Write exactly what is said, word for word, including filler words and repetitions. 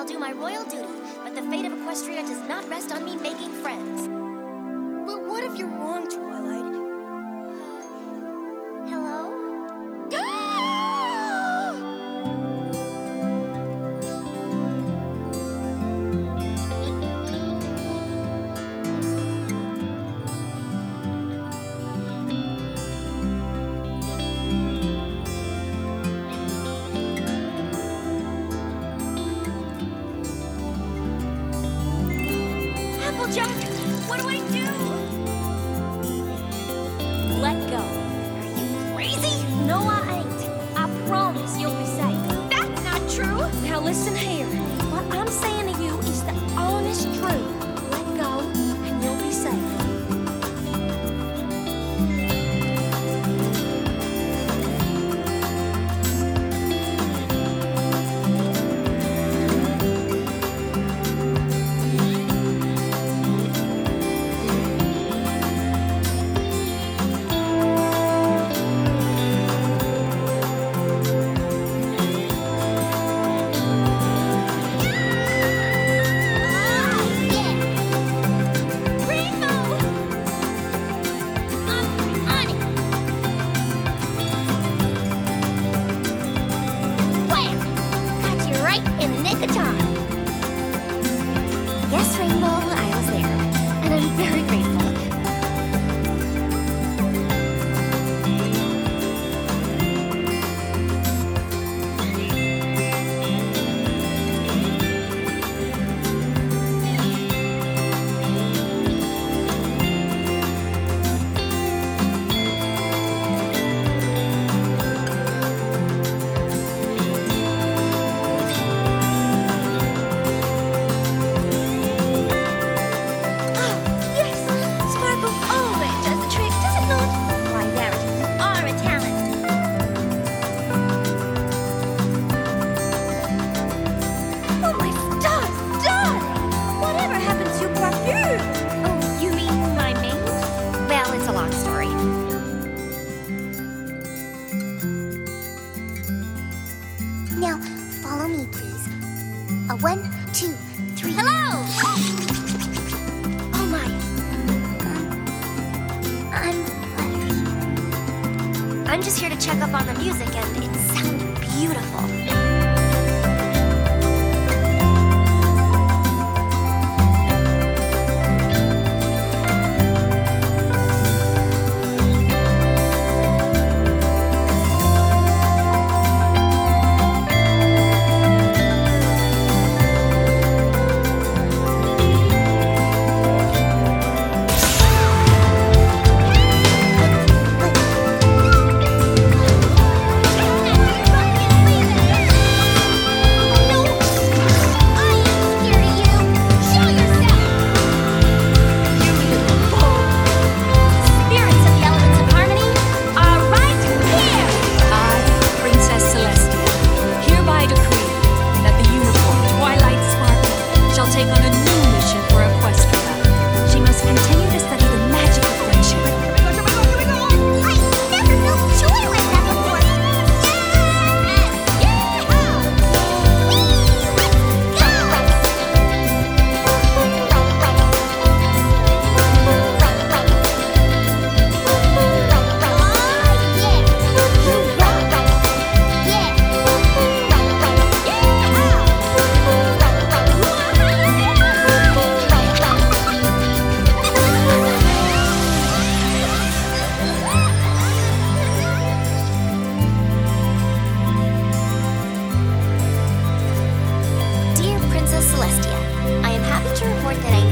do my royal duty, but the fate of Equestria does not rest on me making friends. But what if you're wrong, Twilight? Hello? Applejack, what do I do? Let go. Are you crazy? No, I ain't. I promise you'll be safe. That's not true. Now listen here. What I'm saying to you is the honest truth. Let go, and you'll be safe. Yes, Rainbow, I was there, and I'm very grateful. Now, follow me, please. A one, two, three. Hello! Oh my. Um, I'm flattered. I'm just here to check up on the music, and it sounded beautiful. That I